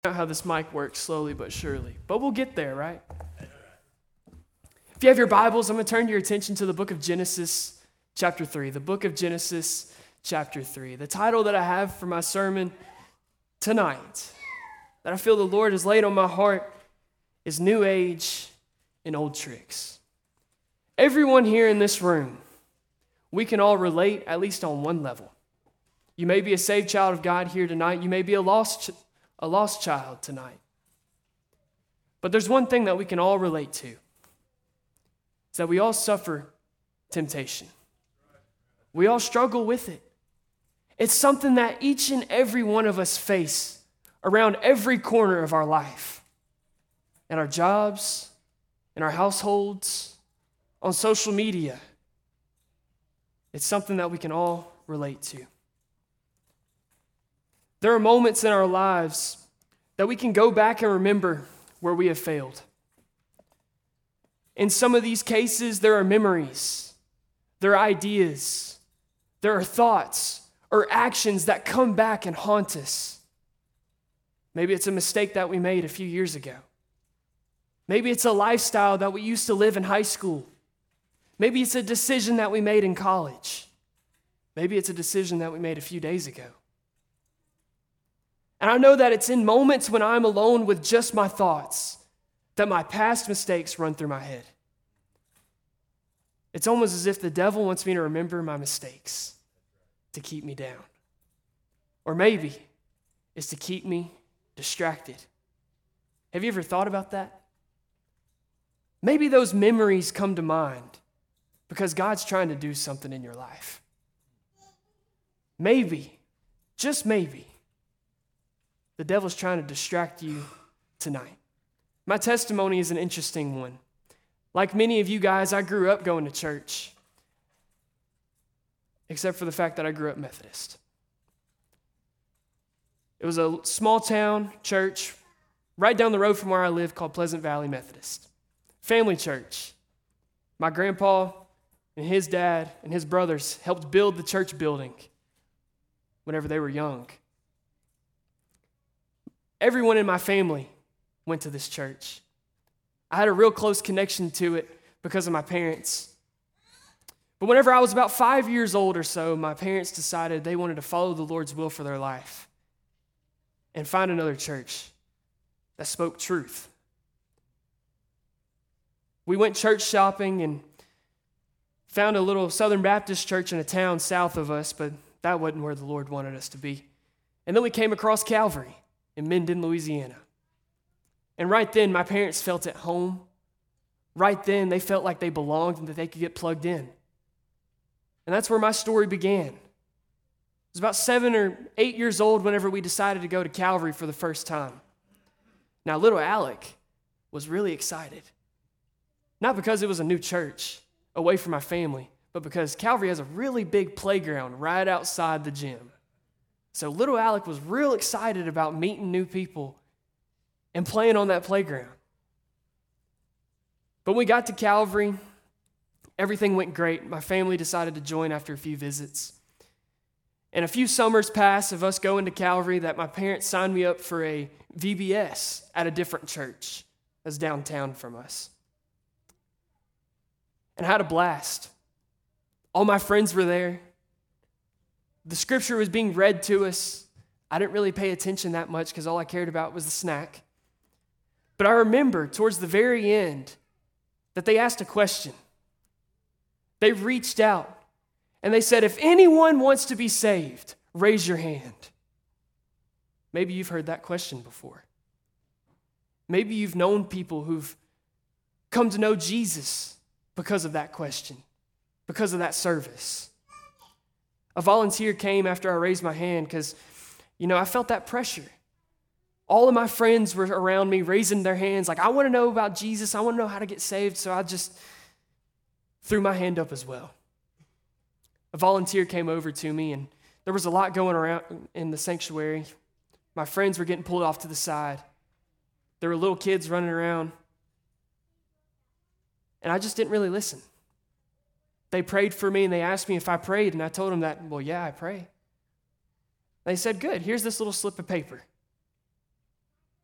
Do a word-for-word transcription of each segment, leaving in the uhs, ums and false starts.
Out how this mic works slowly but surely, but we'll get there, right? If you have your Bibles, I'm going to turn your attention to the book of Genesis, chapter three. The book of Genesis, chapter three. The title that I have for my sermon tonight, that I feel the Lord has laid on my heart, is New Age and Old Tricks. Everyone here in this room, we can all relate, at least on one level. You may be a saved child of God here tonight. You may be a lost child. A lost child tonight. But there's one thing that we can all relate to. It's that we all suffer temptation. We all struggle with it. It's something that each and every one of us face around every corner of our life. In our jobs, in our households, on social media. It's something that we can all relate to. There are moments in our lives that we can go back and remember where we have failed. In some of these cases, there are memories, there are ideas, there are thoughts or actions that come back and haunt us. Maybe it's a mistake that we made a few years ago. Maybe it's a lifestyle that we used to live in high school. Maybe it's a decision that we made in college. Maybe it's a decision that we made a few days ago. And I know that it's in moments when I'm alone with just my thoughts that my past mistakes run through my head. It's almost as if the devil wants me to remember my mistakes to keep me down. Or maybe it's to keep me distracted. Have you ever thought about that? Maybe those memories come to mind because God's trying to do something in your life. Maybe, just maybe, the devil's trying to distract you tonight. My testimony is an interesting one. Like many of you guys, I grew up going to church, except for the fact that I grew up Methodist. It was a small town church right down the road from where I live called Pleasant Valley Methodist. Family church. My grandpa and his dad and his brothers helped build the church building whenever they were young. Everyone in my family went to this church. I had a real close connection to it because of my parents. But whenever I was about five years old or so, my parents decided they wanted to follow the Lord's will for their life and find another church that spoke truth. We went church shopping and found a little Southern Baptist church in a town south of us, but that wasn't where the Lord wanted us to be. And then we came across Calvary in Minden, Louisiana. And right then, my parents felt at home. Right then, they felt like they belonged and that they could get plugged in. And that's where my story began. I was about seven or eight years old whenever we decided to go to Calvary for the first time. Now, little Alec was really excited. Not because it was a new church away from my family, but because Calvary has a really big playground right outside the gym. So little Alec was real excited about meeting new people and playing on that playground. But when we got to Calvary, everything went great. My family decided to join after a few visits. And a few summers passed of us going to Calvary that my parents signed me up for a V B S at a different church that's downtown from us. And I had a blast. All my friends were there. The scripture was being read to us. I didn't really pay attention that much because all I cared about was the snack. But I remember towards the very end that they asked a question. They reached out and they said, if anyone wants to be saved, raise your hand. Maybe you've heard that question before. Maybe you've known people who've come to know Jesus because of that question, because of that service. A volunteer came after I raised my hand because, you know, I felt that pressure. All of my friends were around me raising their hands like, I want to know about Jesus. I want to know how to get saved. So I just threw my hand up as well. A volunteer came over to me, and there was a lot going around in the sanctuary. My friends were getting pulled off to the side. There were little kids running around. And I just didn't really listen. They prayed for me and they asked me if I prayed, and I told them that, well, yeah, I pray. They said, good, here's this little slip of paper.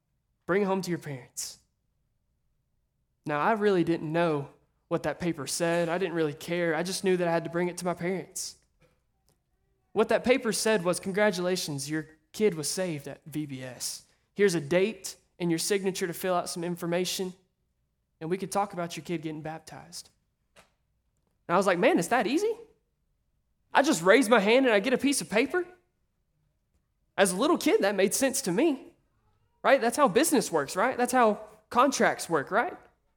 Bring it home to your parents. Now, I really didn't know what that paper said. I didn't really care. I just knew that I had to bring it to my parents. What that paper said was, congratulations, your kid was saved at V B S. Here's a date and your signature to fill out some information, and we could talk about your kid getting baptized. And I was like, man, it's that easy? I just raise my hand and I get a piece of paper? As a little kid, that made sense to me, right? That's how business works, right? That's how contracts work, right?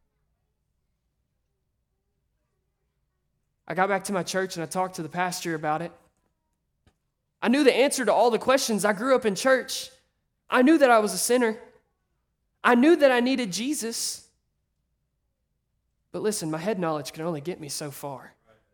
I got back to my church and I talked to the pastor about it. I knew the answer to all the questions. I grew up in church. I knew that I was a sinner. I knew that I needed Jesus. But listen, my head knowledge can only get me so far.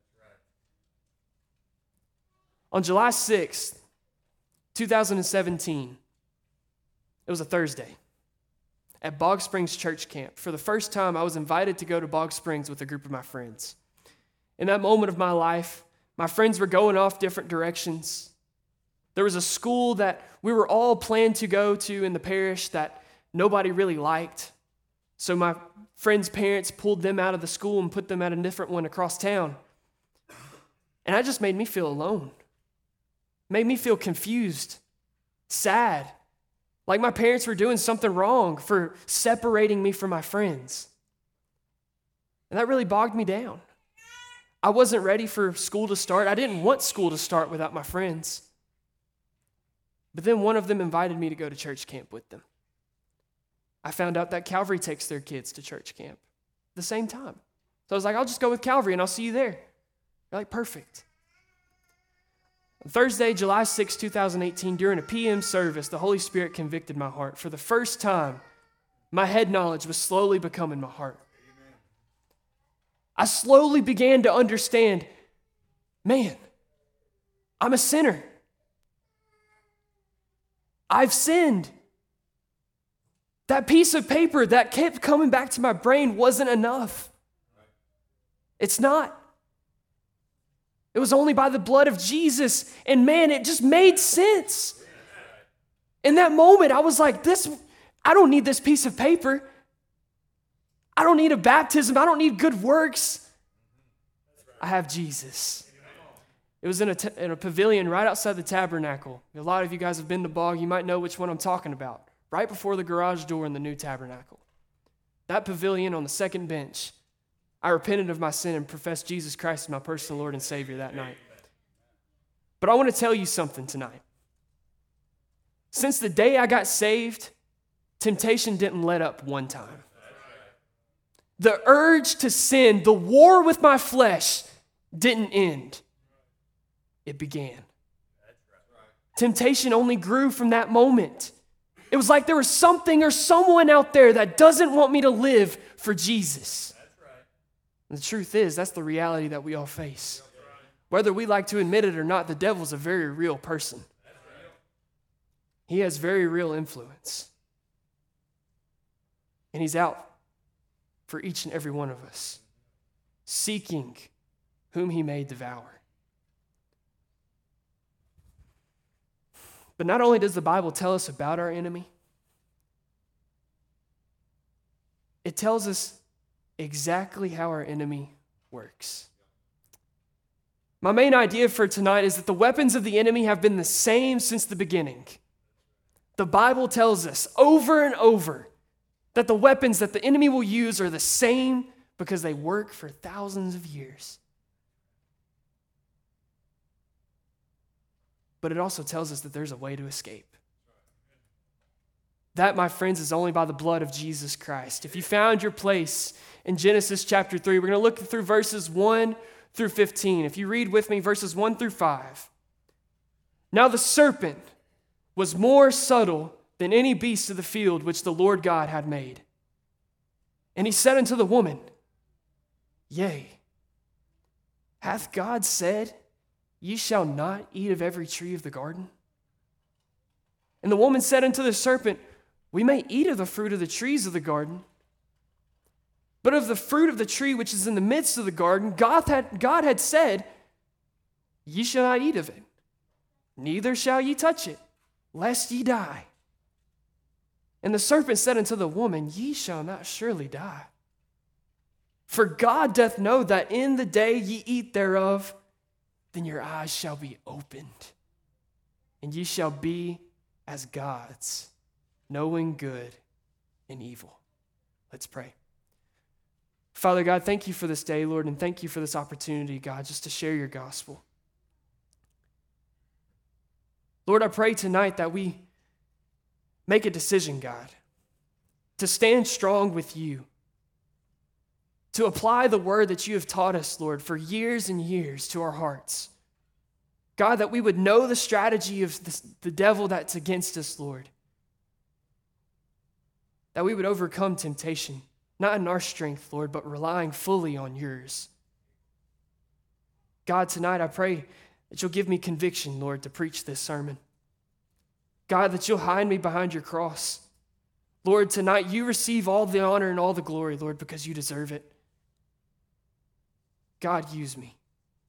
On July sixth, twenty seventeen, it was a Thursday, at Bog Springs Church Camp. For the first time, I was invited to go to Bog Springs with a group of my friends. In that moment of my life, my friends were going off different directions. There was a school that we were all planned to go to in the parish that nobody really liked. So my friends' parents pulled them out of the school and put them at a different one across town. And that just made me feel alone. Made me feel confused, sad, like my parents were doing something wrong for separating me from my friends. And that really bogged me down. I wasn't ready for school to start. I didn't want school to start without my friends. But then one of them invited me to go to church camp with them. I found out that Calvary takes their kids to church camp at the same time. So I was like, I'll just go with Calvary and I'll see you there. They're like, perfect. On Thursday, July sixth, twenty eighteen, during a P M service, the Holy Spirit convicted my heart. For the first time, my head knowledge was slowly becoming my heart. Amen. I slowly began to understand, man, I'm a sinner. I've sinned. That piece of paper that kept coming back to my brain wasn't enough. It's not. It was only by the blood of Jesus. And man, it just made sense. In that moment, I was like, this, I don't need this piece of paper. I don't need a baptism. I don't need good works. I have Jesus. It was in a, t- in a pavilion right outside the tabernacle. A lot of you guys have been to Bog. You might know which one I'm talking about. Right before the garage door in the new tabernacle. That pavilion on the second bench, I repented of my sin and professed Jesus Christ as my personal Lord and Savior that night. But I want to tell you something tonight. Since the day I got saved, temptation didn't let up one time. The urge to sin, the war with my flesh, didn't end. It began. Temptation only grew from that moment. It was like there was something or someone out there that doesn't want me to live for Jesus. And the truth is, that's the reality that we all face. Whether we like to admit it or not, the devil's a very real person. He has very real influence. And he's out for each and every one of us, seeking whom he may devour. But not only does the Bible tell us about our enemy, it tells us exactly how our enemy works. My main idea for tonight is that the weapons of the enemy have been the same since the beginning. The Bible tells us over and over that the weapons that the enemy will use are the same because they work for thousands of years. But it also tells us that there's a way to escape. That, my friends, is only by the blood of Jesus Christ. If you found your place in Genesis chapter three, we're going to look through verses one through fifteen. If you read with me, verses one through five. Now the serpent was more subtle than any beast of the field which the Lord God had made. And he said unto the woman, Yea, hath God said, Ye shall not eat of every tree of the garden? And the woman said unto the serpent, We may eat of the fruit of the trees of the garden, but of the fruit of the tree which is in the midst of the garden, God had, God had said, Ye shall not eat of it, neither shall ye touch it, lest ye die. And the serpent said unto the woman, Ye shall not surely die. For God doth know that in the day ye eat thereof, then your eyes shall be opened, and ye shall be as gods, knowing good and evil. Let's pray. Father God, thank you for this day, Lord, and thank you for this opportunity, God, just to share your gospel. Lord, I pray tonight that we make a decision, God, to stand strong with you, to apply the word that you have taught us, Lord, for years and years to our hearts. God, that we would know the strategy of the, the devil that's against us, Lord. That we would overcome temptation, not in our strength, Lord, but relying fully on yours. God, tonight I pray that you'll give me conviction, Lord, to preach this sermon. God, that you'll hide me behind your cross. Lord, tonight you receive all the honor and all the glory, Lord, because you deserve it. God, use me.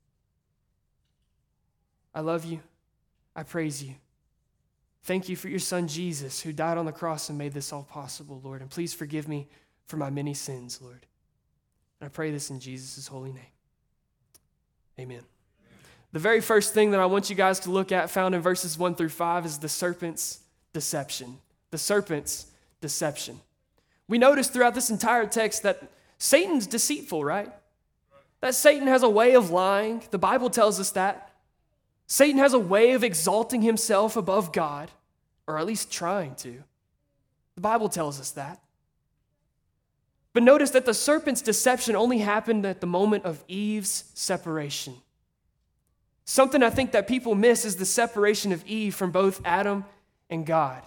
I love you. I praise you. Thank you for your son, Jesus, who died on the cross and made this all possible, Lord. And please forgive me for my many sins, Lord. And I pray this in Jesus' holy name. Amen. The very first thing that I want you guys to look at, found in verses one through five, is the serpent's deception. The serpent's deception. We notice throughout this entire text that Satan's deceitful, right? That Satan has a way of lying. The Bible tells us that. Satan has a way of exalting himself above God, or at least trying to. The Bible tells us that. But notice that the serpent's deception only happened at the moment of Eve's separation. Something I think that people miss is the separation of Eve from both Adam and God.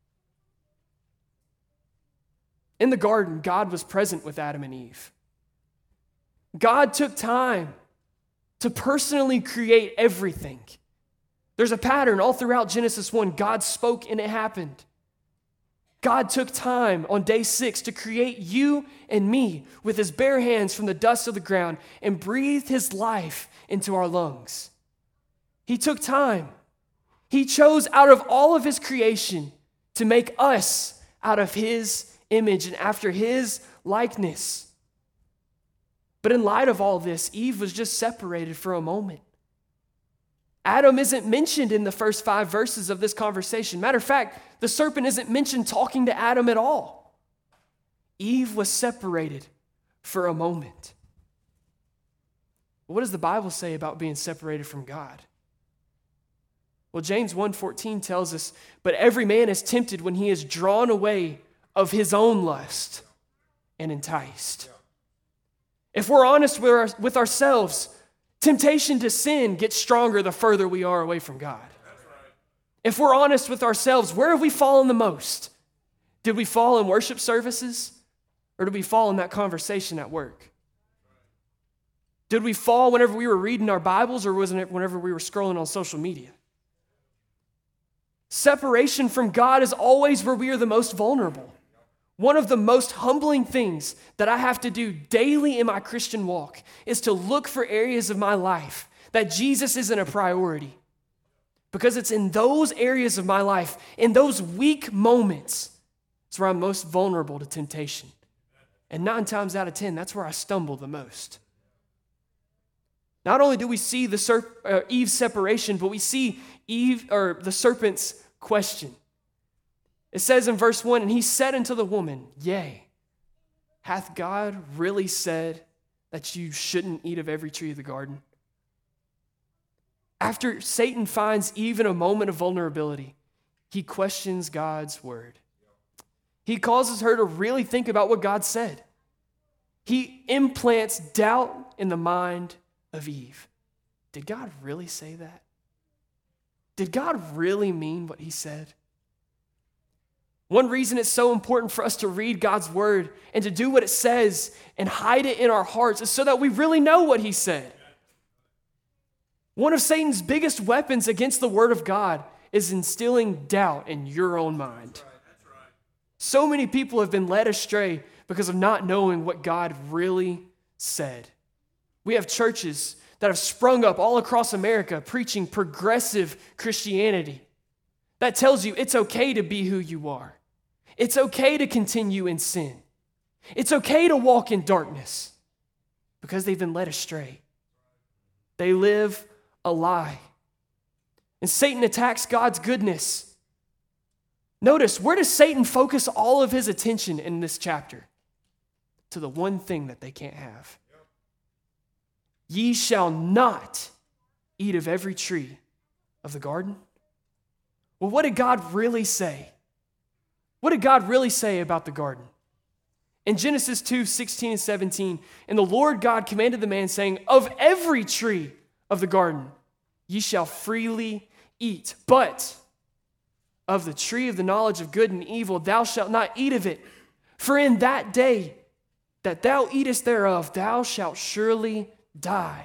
In the garden, God was present with Adam and Eve. God took time to personally create everything. There's a pattern all throughout Genesis one. God spoke and it happened. God took time on day six to create you and me with his bare hands from the dust of the ground and breathed his life into our lungs. He took time. He chose out of all of his creation to make us out of his image and after his likeness. But in light of all this, Eve was just separated for a moment. Adam isn't mentioned in the first five verses of this conversation. Matter of fact, the serpent isn't mentioned talking to Adam at all. Eve was separated for a moment. What does the Bible say about being separated from God? Well, James one fourteen tells us, but every man is tempted when he is drawn away of his own lust and enticed. If we're honest with, our, with ourselves, temptation to sin gets stronger the further we are away from God. That's right. If we're honest with ourselves, where have we fallen the most? Did we fall in worship services? Or did we fall in that conversation at work? Did we fall whenever we were reading our Bibles, or wasn't it whenever we were scrolling on social media? Separation from God is always where we are the most vulnerable. One of the most humbling things that I have to do daily in my Christian walk is to look for areas of my life that Jesus isn't a priority. Because it's in those areas of my life, in those weak moments, it's where I'm most vulnerable to temptation. And nine times out of ten, that's where I stumble the most. Not only do we see the serp- uh, Eve's separation, but we see Eve or the serpent's question. It says in verse one, and he said unto the woman, Yea, hath God really said that you shouldn't eat of every tree of the garden? After Satan finds Eve in a moment of vulnerability, he questions God's word. He causes her to really think about what God said. He implants doubt in the mind of Eve. Did God really say that? Did God really mean what he said? One reason it's so important for us to read God's word and to do what it says and hide it in our hearts is so that we really know what he said. One of Satan's biggest weapons against the word of God is instilling doubt in your own mind. So many people have been led astray because of not knowing what God really said. We have churches that have sprung up all across America preaching progressive Christianity that tells you it's okay to be who you are. It's okay to continue in sin. It's okay to walk in darkness because they've been led astray. They live a lie. And Satan attacks God's goodness. Notice, where does Satan focus all of his attention in this chapter? To the one thing that they can't have. Ye shall not eat of every tree of the garden. Well, what did God really say? What did God really say about the garden? In Genesis two, sixteen and seventeen, and the Lord God commanded the man, saying, of every tree of the garden ye shall freely eat, but of the tree of the knowledge of good and evil thou shalt not eat of it. For in that day that thou eatest thereof, thou shalt surely die.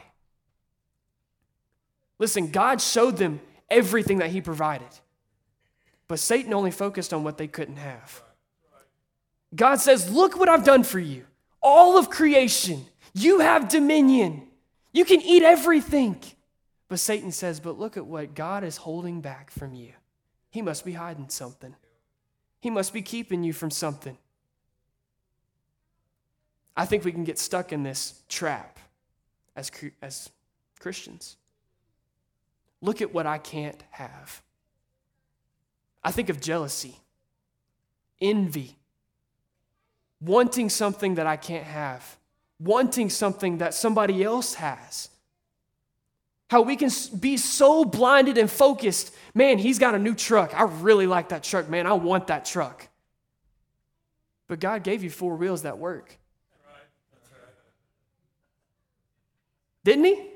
Listen, God showed them everything that he provided, but Satan only focused on what they couldn't have. God says, look what I've done for you. All of creation. You have dominion. You can eat everything. But Satan says, but look at what God is holding back from you. He must be hiding something. He must be keeping you from something. I think we can get stuck in this trap as, as Christians. Look at what I can't have. I think of jealousy, envy, wanting something that I can't have, wanting something that somebody else has. How we can be so blinded and focused. Man, he's got a new truck. I really like that truck, man. I want that truck. But God gave you four wheels that work. Didn't he?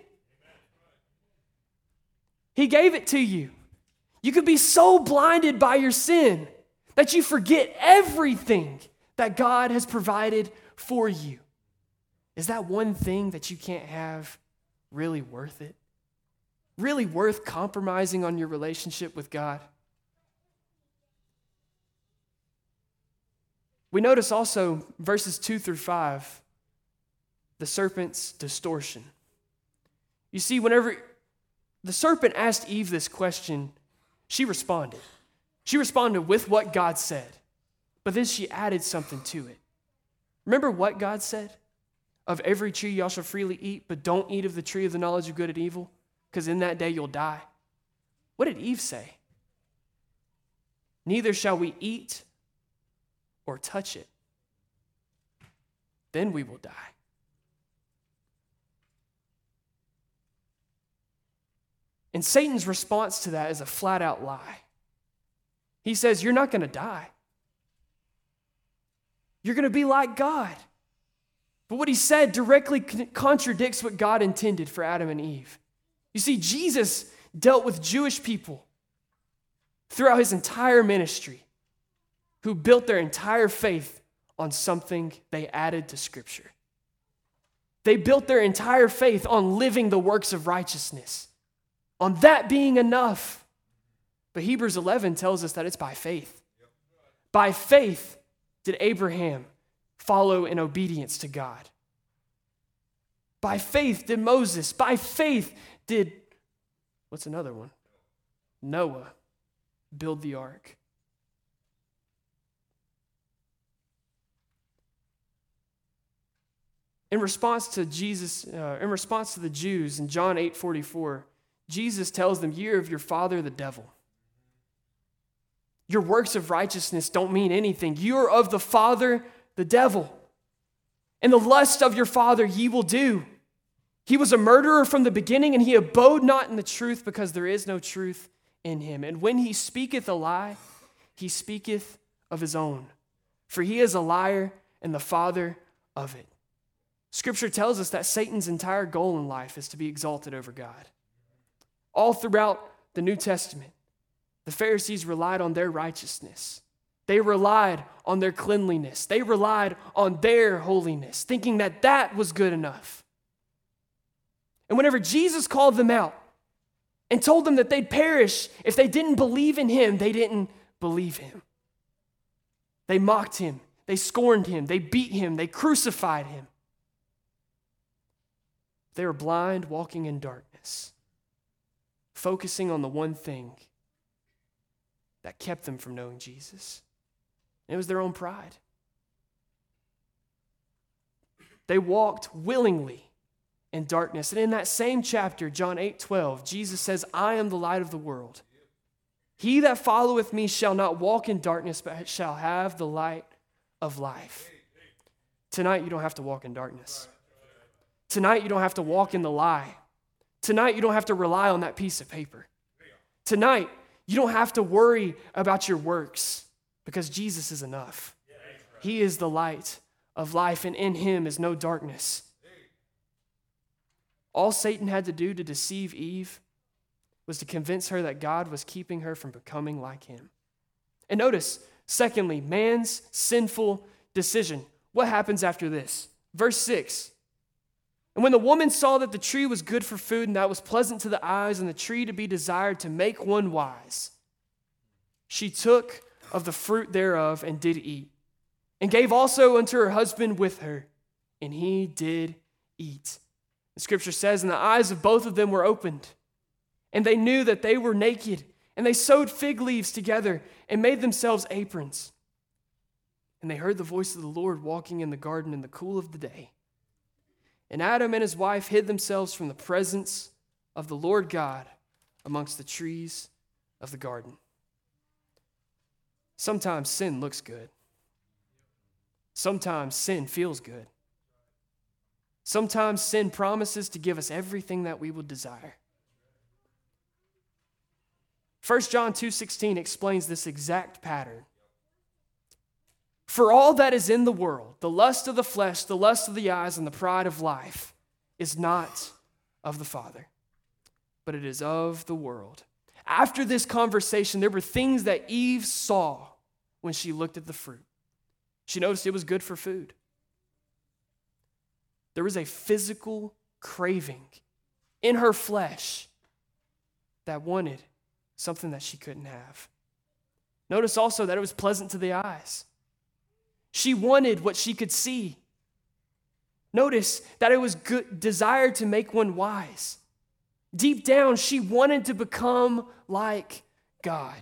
He gave it to you. You could be so blinded by your sin that you forget everything that God has provided for you. Is that one thing that you can't have really worth it? Really worth compromising on your relationship with God? We notice also verses two through five, the serpent's distortion. You see, whenever the serpent asked Eve this question, she responded. She responded with what God said, but then she added something to it. Remember what God said? Of every tree y'all shall freely eat, but don't eat of the tree of the knowledge of good and evil, because in that day you'll die. What did Eve say? Neither shall we eat or touch it. Then we will die. And Satan's response to that is a flat out lie. He says, you're not going to die. You're going to be like God. But what he said directly contradicts what God intended for Adam and Eve. You see, Jesus dealt with Jewish people throughout his entire ministry who built their entire faith on something they added to Scripture. They built their entire faith on living the works of righteousness, on that being enough. But Hebrews eleven tells us that it's by faith. By faith did Abraham follow in obedience to God. By faith did Moses. By faith did, what's another one? Noah build the ark. In response to Jesus, uh, in response to the Jews in John eight forty-four, Jesus tells them, "Ye are of your father the devil. Your works of righteousness don't mean anything. You are of the father the devil. And the lust of your father ye will do. He was a murderer from the beginning, and he abode not in the truth, because there is no truth in him. And when he speaketh a lie, he speaketh of his own. For he is a liar and the father of it." Scripture tells us that Satan's entire goal in life is to be exalted over God. All throughout the New Testament, the Pharisees relied on their righteousness. They relied on their cleanliness. They relied on their holiness, thinking that that was good enough. And whenever Jesus called them out and told them that they'd perish if they didn't believe in him, they didn't believe him. They mocked him. They scorned him. They beat him. They crucified him. They were blind, walking in darkness, focusing on the one thing that kept them from knowing Jesus. And it was their own pride. They walked willingly in darkness. And in that same chapter, John eight twelve, Jesus says, I am the light of the world. He that followeth me shall not walk in darkness, but shall have the light of life. Tonight, you don't have to walk in darkness. Tonight, you don't have to walk in the lie. Tonight, you don't have to rely on that piece of paper. Tonight, you don't have to worry about your works because Jesus is enough. He is the light of life, and in him is no darkness. All Satan had to do to deceive Eve was to convince her that God was keeping her from becoming like him. And notice, secondly, man's sinful decision. What happens after this? Verse six. And when the woman saw that the tree was good for food and that it was pleasant to the eyes and the tree to be desired to make one wise, she took of the fruit thereof and did eat, and gave also unto her husband with her, and he did eat. The scripture says, and the eyes of both of them were opened, and they knew that they were naked, and they sewed fig leaves together and made themselves aprons. And they heard the voice of the Lord walking in the garden in the cool of the day. And Adam and his wife hid themselves from the presence of the Lord God amongst the trees of the garden. Sometimes sin looks good. Sometimes sin feels good. Sometimes sin promises to give us everything that we would desire. First John two sixteen explains this exact pattern. For all that is in the world, the lust of the flesh, the lust of the eyes, and the pride of life, is not of the Father, but it is of the world. After this conversation, there were things that Eve saw when she looked at the fruit. She noticed it was good for food. There was a physical craving in her flesh that wanted something that she couldn't have. Notice also that it was pleasant to the eyes. She wanted what she could see. Notice that it was good, desired to make one wise. Deep down, she wanted to become like God.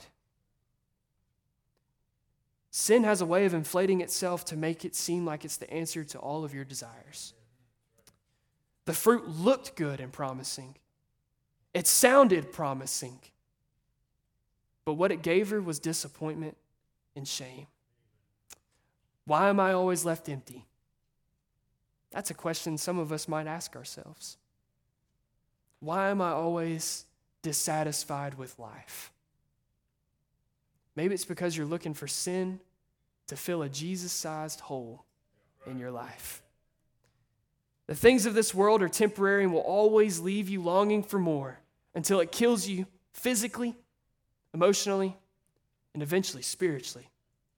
Sin has a way of inflating itself to make it seem like it's the answer to all of your desires. The fruit looked good and promising. It sounded promising. But what it gave her was disappointment and shame. Why am I always left empty? That's a question some of us might ask ourselves. Why am I always dissatisfied with life? Maybe it's because you're looking for sin to fill a Jesus-sized hole in your life. The things of this world are temporary and will always leave you longing for more until it kills you physically, emotionally, and eventually spiritually.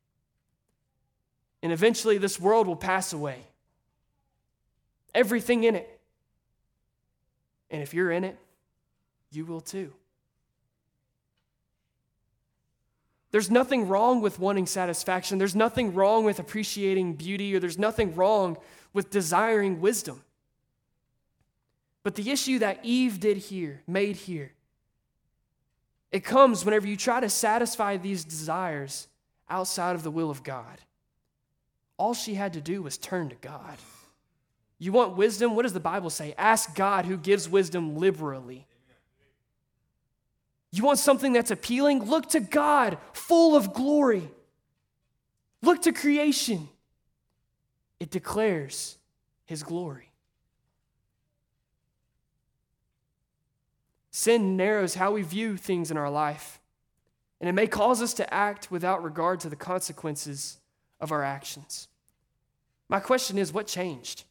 And eventually this world will pass away. Everything in it. And if you're in it, you will too. There's nothing wrong with wanting satisfaction. There's nothing wrong with appreciating beauty, or there's nothing wrong with desiring wisdom. But the issue that Eve did here, made here, it comes whenever you try to satisfy these desires outside of the will of God. All she had to do was turn to God. You want wisdom? What does the Bible say? Ask God, who gives wisdom liberally. You want something that's appealing? Look to God, full of glory. Look to creation. It declares his glory. Sin narrows how we view things in our life, and it may cause us to act without regard to the consequences of our actions. My question is, what changed?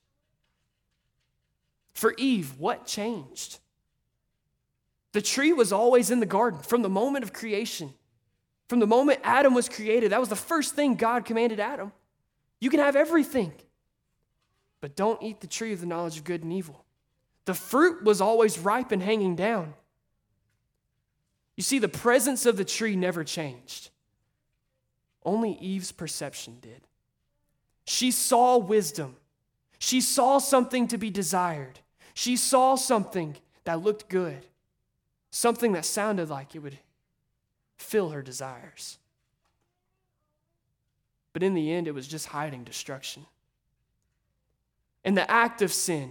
For Eve, what changed? The tree was always in the garden from the moment of creation. From the moment Adam was created, that was the first thing God commanded Adam. You can have everything, but don't eat the tree of the knowledge of good and evil. The fruit was always ripe and hanging down. You see, the presence of the tree never changed. Only Eve's perception did. She saw wisdom. She saw something to be desired. She saw something that looked good. Something that sounded like it would fill her desires. But in the end, it was just hiding destruction. And the act of sin,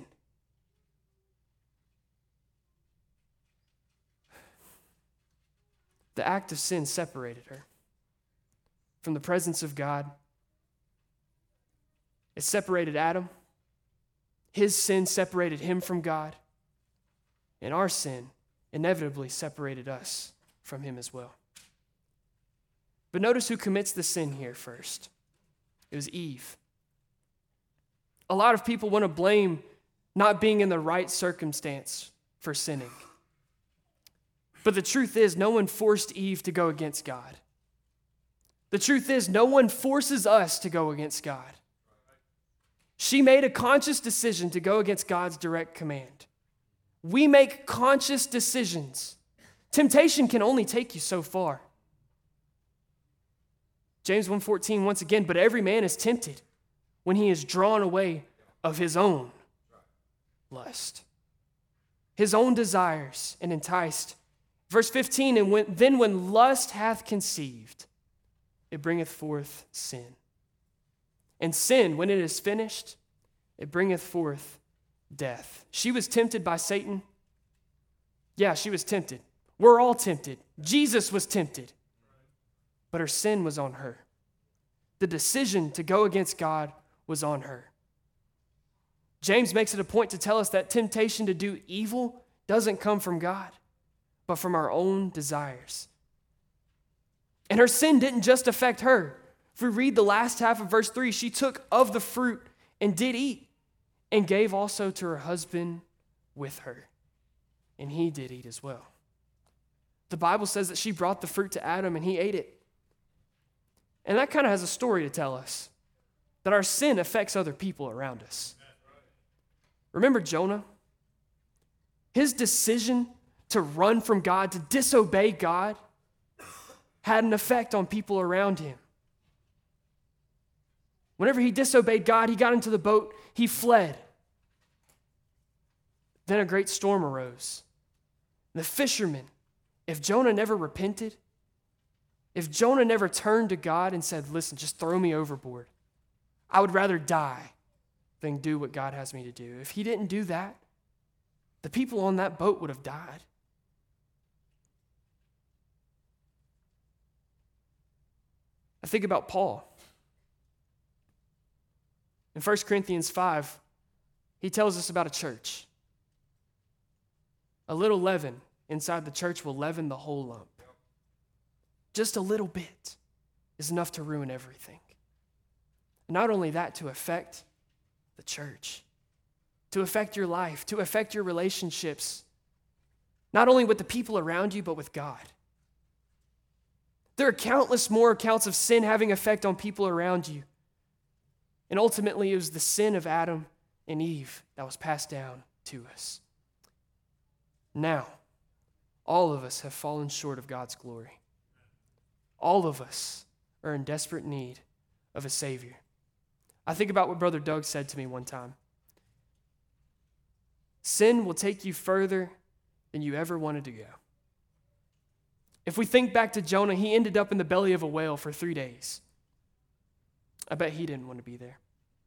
the act of sin separated her from the presence of God. It separated Adam. His sin separated him from God. And our sin inevitably separated us from him as well. But notice who commits the sin here first. It was Eve. A lot of people want to blame not being in the right circumstance for sinning. But the truth is, no one forced Eve to go against God. The truth is, no one forces us to go against God. She made a conscious decision to go against God's direct command. We make conscious decisions. Temptation can only take you so far. James one fourteen, once again, but every man is tempted when he is drawn away of his own lust, his own desires, and enticed. Verse fifteen, and when, then when lust hath conceived, it bringeth forth sin. And sin, when it is finished, it bringeth forth death. She was tempted by Satan. Yeah, she was tempted. We're all tempted. Jesus was tempted. But her sin was on her. The decision to go against God was on her. James makes it a point to tell us that temptation to do evil doesn't come from God, but from our own desires. And her sin didn't just affect her. If we read the last half of verse three, she took of the fruit and did eat, and gave also to her husband with her. And he did eat as well. The Bible says that she brought the fruit to Adam and he ate it. And that kind of has a story to tell us, that our sin affects other people around us. Remember Jonah? His decision to run from God, to disobey God, had an effect on people around him. Whenever he disobeyed God, he got into the boat, he fled. Then a great storm arose. The fishermen, if Jonah never repented, if Jonah never turned to God and said, listen, just throw me overboard, I would rather die than do what God has me to do. If he didn't do that, the people on that boat would have died. I think about Paul. In First Corinthians five, he tells us about a church. A little leaven inside the church will leaven the whole lump. Just a little bit is enough to ruin everything. Not only that, to affect the church, to affect your life, to affect your relationships, not only with the people around you, but with God. There are countless more accounts of sin having effect on people around you. And ultimately, it was the sin of Adam and Eve that was passed down to us. Now, all of us have fallen short of God's glory. All of us are in desperate need of a Savior. I think about what Brother Doug said to me one time. Sin will take you further than you ever wanted to go. If we think back to Jonah, he ended up in the belly of a whale for three days. I bet he didn't want to be there.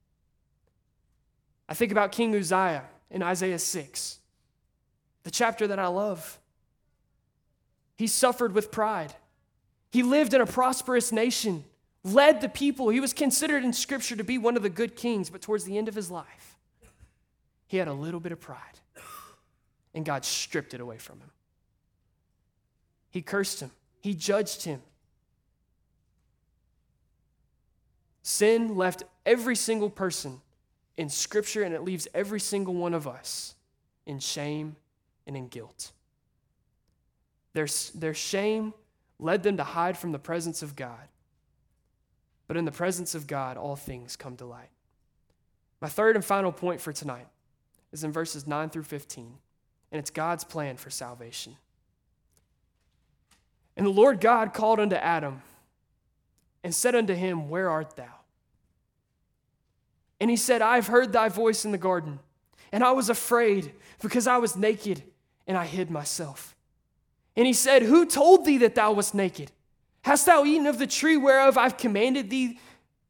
I think about King Uzziah in Isaiah six, the chapter that I love. He suffered with pride. He lived in a prosperous nation, led the people. He was considered in Scripture to be one of the good kings, but towards the end of his life, he had a little bit of pride, and God stripped it away from him. He cursed him. He judged him. Sin left every single person in Scripture, and it leaves every single one of us in shame and in guilt. Their, their shame led them to hide from the presence of God. But in the presence of God, all things come to light. My third and final point for tonight is in verses nine through fifteen, and it's God's plan for salvation. And the Lord God called unto Adam and said unto him, Where art thou? And he said, I have heard thy voice in the garden, and I was afraid because I was naked, and I hid myself. And he said, Who told thee that thou wast naked? Hast thou eaten of the tree whereof I've commanded thee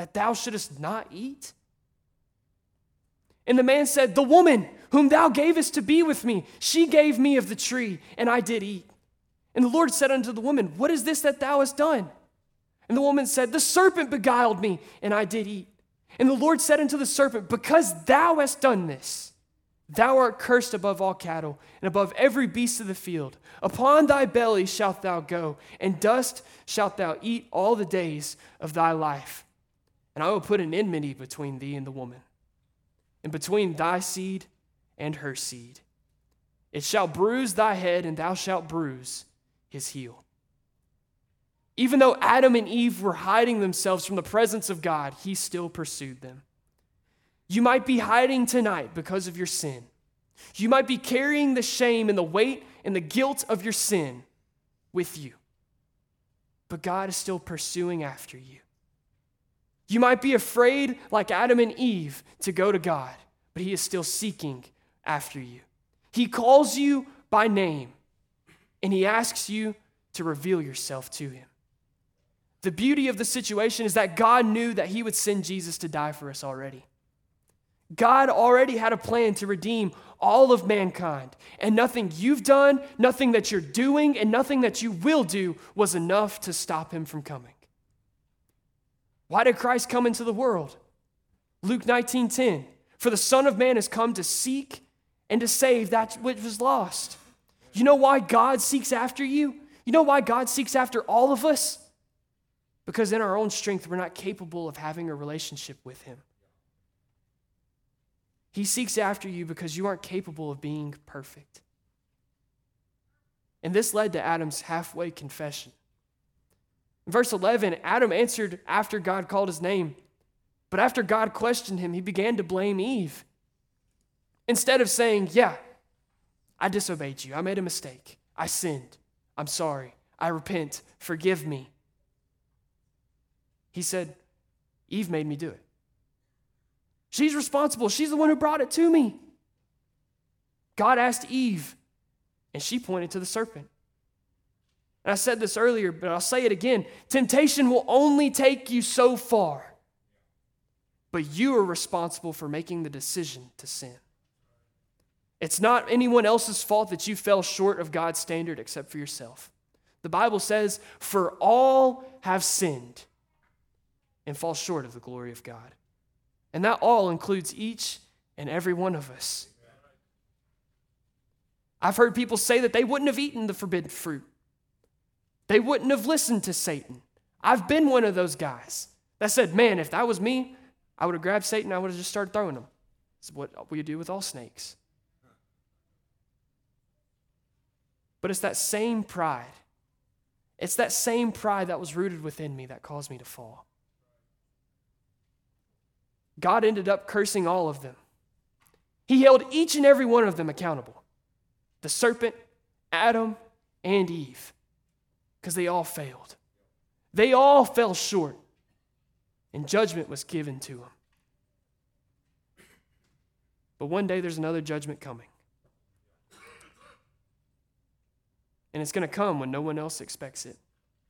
that thou shouldest not eat? And the man said, The woman whom thou gavest to be with me, she gave me of the tree, and I did eat. And the Lord said unto the woman, What is this that thou hast done? And the woman said, The serpent beguiled me, and I did eat. And the Lord said unto the serpent, Because thou hast done this, thou art cursed above all cattle, and above every beast of the field. Upon thy belly shalt thou go, and dust shalt thou eat all the days of thy life. And I will put an enmity between thee and the woman, and between thy seed and her seed. It shall bruise thy head, and thou shalt bruise his heel. Even though Adam and Eve were hiding themselves from the presence of God, he still pursued them. You might be hiding tonight because of your sin. You might be carrying the shame and the weight and the guilt of your sin with you. But God is still pursuing after you. You might be afraid, like Adam and Eve, to go to God, but he is still seeking after you. He calls you by name, and he asks you to reveal yourself to him. The beauty of the situation is that God knew that he would send Jesus to die for us already. God already had a plan to redeem all of mankind, and nothing you've done, nothing that you're doing, and nothing that you will do was enough to stop him from coming. Why did Christ come into the world? Luke nineteen ten, for the Son of Man has come to seek and to save that which was lost. You know why God seeks after you? You know why God seeks after all of us? Because in our own strength, we're not capable of having a relationship with him. He seeks after you because you aren't capable of being perfect. And this led to Adam's halfway confession. In verse eleven, Adam answered after God called his name. But after God questioned him, he began to blame Eve. Instead of saying, yeah, I disobeyed you. I made a mistake. I sinned. I'm sorry. I repent. Forgive me. He said, Eve made me do it. She's responsible. She's the one who brought it to me. God asked Eve, and she pointed to the serpent. And I said this earlier, but I'll say it again. Temptation will only take you so far, but you are responsible for making the decision to sin. It's not anyone else's fault that you fell short of God's standard except for yourself. The Bible says, for all have sinned and fall short of the glory of God. And that all includes each and every one of us. I've heard people say that they wouldn't have eaten the forbidden fruit. They wouldn't have listened to Satan. I've been one of those guys that said, man, if that was me, I would have grabbed Satan, I would have just started throwing him. It's what we do with all snakes. But it's that same pride. It's that same pride that was rooted within me that caused me to fall. God ended up cursing all of them. He held each and every one of them accountable. The serpent, Adam, and Eve. Because they all failed. They all fell short. And judgment was given to them. But one day there's another judgment coming. And it's going to come when no one else expects it.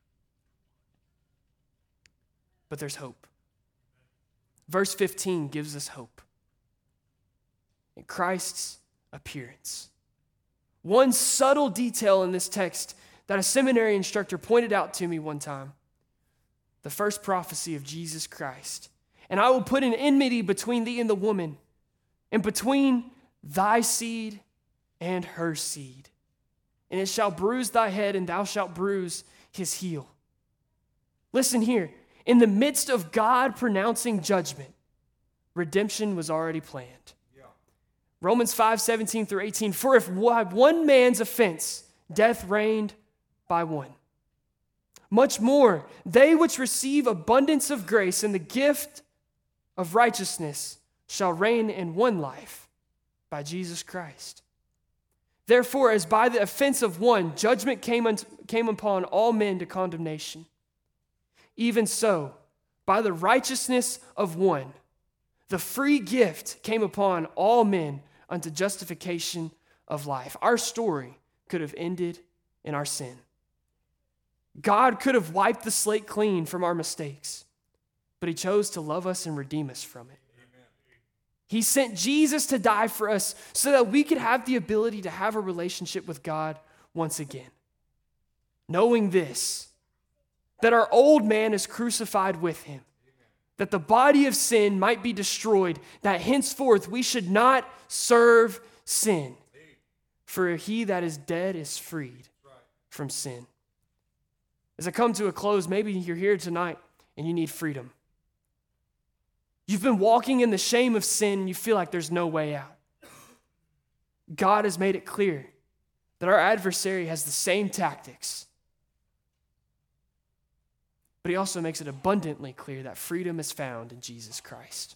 But there's hope. Verse fifteen gives us hope. In Christ's appearance. One subtle detail in this text that a seminary instructor pointed out to me one time. The first prophecy of Jesus Christ. And I will put an enmity between thee and the woman, and between thy seed and her seed. And it shall bruise thy head, and thou shalt bruise his heel. Listen here. In the midst of God pronouncing judgment, redemption was already planned. Yeah. Romans five, seventeen through eighteen. For if one man's offense, death reigned by one. Much more, they which receive abundance of grace and the gift of righteousness shall reign in one life by Jesus Christ. Therefore, as by the offense of one, judgment came, unto, came upon all men to condemnation, even so, by the righteousness of one, the free gift came upon all men unto justification of life. Our story could have ended in our sin. God could have wiped the slate clean from our mistakes. but he chose to love us and redeem us from it. He sent Jesus to die for us so that we could have the ability to have a relationship with God once again. Knowing this, that our old man is crucified with him, that the body of sin might be destroyed, that henceforth we should not serve sin. For he that is dead is freed from sin. As I come to a close, maybe you're here tonight and you need freedom. You've been walking in the shame of sin and you feel like there's no way out. God has made it clear that our adversary has the same tactics. But he also makes it abundantly clear that freedom is found in Jesus Christ.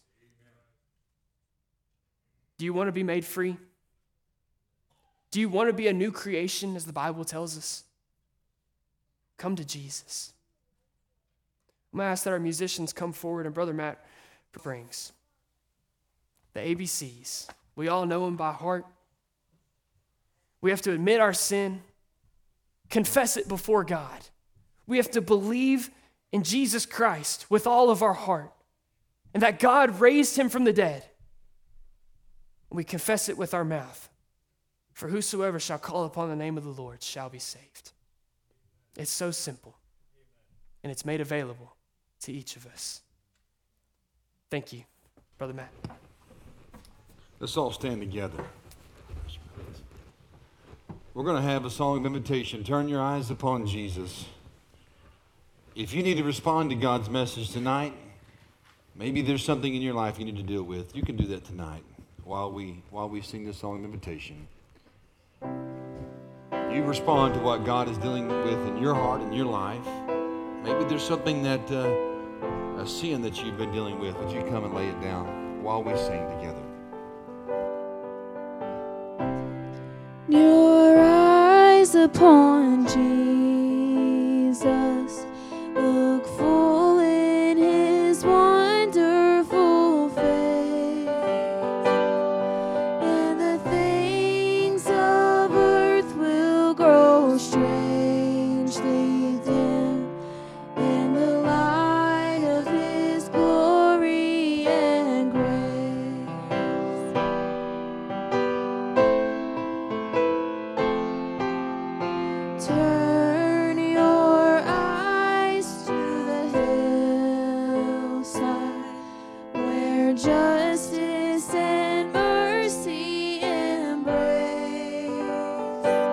Do you want to be made free? Do you want to be a new creation, as the Bible tells us? Come to Jesus. I'm going to ask that our musicians come forward, and Brother Matt brings the A B Cs. We all know them by heart. We have to admit our sin, confess it before God. We have to believe in Jesus Christ with all of our heart, and that God raised him from the dead. We confess it with our mouth. For whosoever shall call upon the name of the Lord shall be saved. It's so simple, and it's made available to each of us. Thank you, Brother Matt. Let's all stand together. We're going to have a song of invitation. Turn your eyes upon Jesus. If you need to respond to God's message tonight, maybe there's something in your life you need to deal with. You can do that tonight while we while we sing this song of invitation. You respond to what God is dealing with in your heart and your life. Maybe there's something that uh, a sin that you've been dealing with. Would you come and lay it down while we sing together? Your eyes upon Jesus.